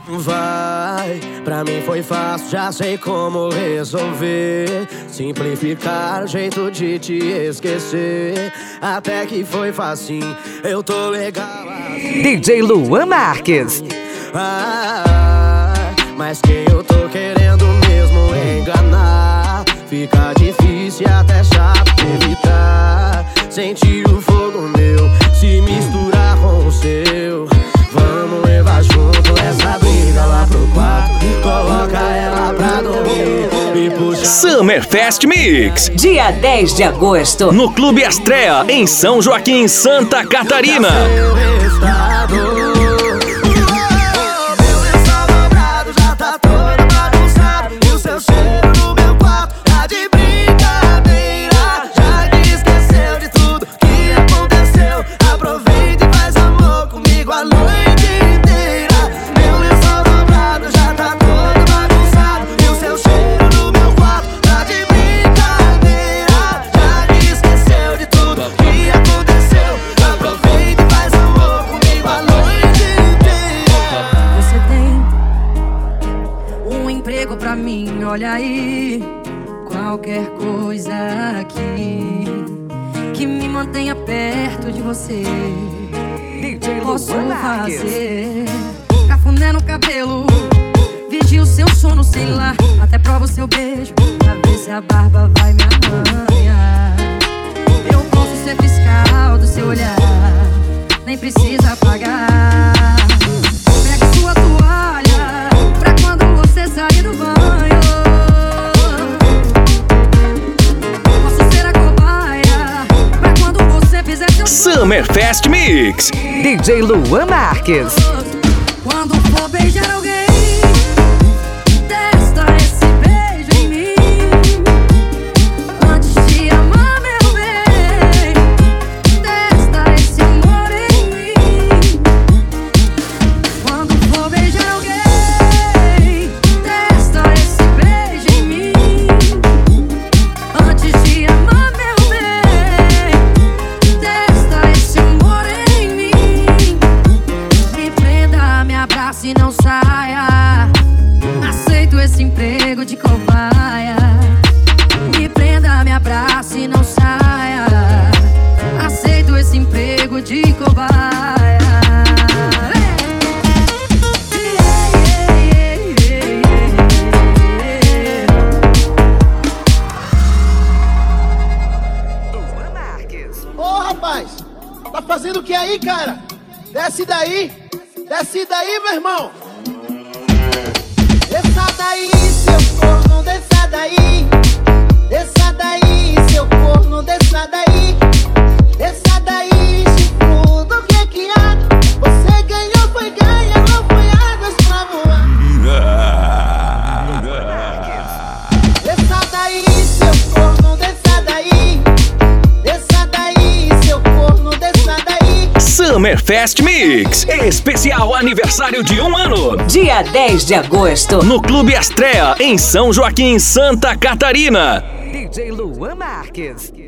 Vai, pra mim foi fácil, já sei como resolver. Simplificar o jeito de te esquecer. Até que foi facinho, eu tô legal assim. DJ Luan Marques. Mas quem eu tô querendo mesmo enganar, fica difícil e até chato de evitar. Sentir o fogo meu se misturar com o seu. Vamos levar junto essa briga lá pro quarto. Coloca ela pra dormir e puxa. Summerfest Mix, Dia 10 de agosto, no Clube Estreia, em São Joaquim, Santa Catarina. Pra mim, olha aí, qualquer coisa aqui que me mantenha perto de você, posso fazer. Cafuné no cabelo, vigio seu sono, sei lá, até provo seu beijo, pra ver se a barba vai me arranhar. Eu posso ser fiscal do seu olhar, nem precisa pagar. Pega sua toalha pra quando você sair do banho. Posso ser a cobaia pra quando você fizer seu Summerfest Mix, DJ Luan Marques. Quando for beijar alguém, testa esse beijo em mim. Antes de amar, meu bem, testa esse amor em mim. Quando for beijar alguém, testa esse beijo em mim. Antes de amar, meu bem, testa esse amor em mim. Me prenda, me abrace e não saia. Aceito esse emprego de cobaia. Me prenda, me abrace e não saia. Aceito esse emprego de cobaia. Luan Marques. Ô rapaz, tá fazendo o que aí, cara? Desce daí, meu irmão. Desça daí, seu corno, desça daí. Desça daí, seu corno, desça daí. Desça daí, chifrudo, que há? Você ganhou, foi ganha, não foi águas pra voar. Desça daí, seu corno, desça daí. Desça daí, seu corno, desça daí. Summerfest Mix, especial aniversário de 1 ano. Dia 10 de agosto, No Clube Estreia, em São Joaquim, Santa Catarina. DJ Luan Marques.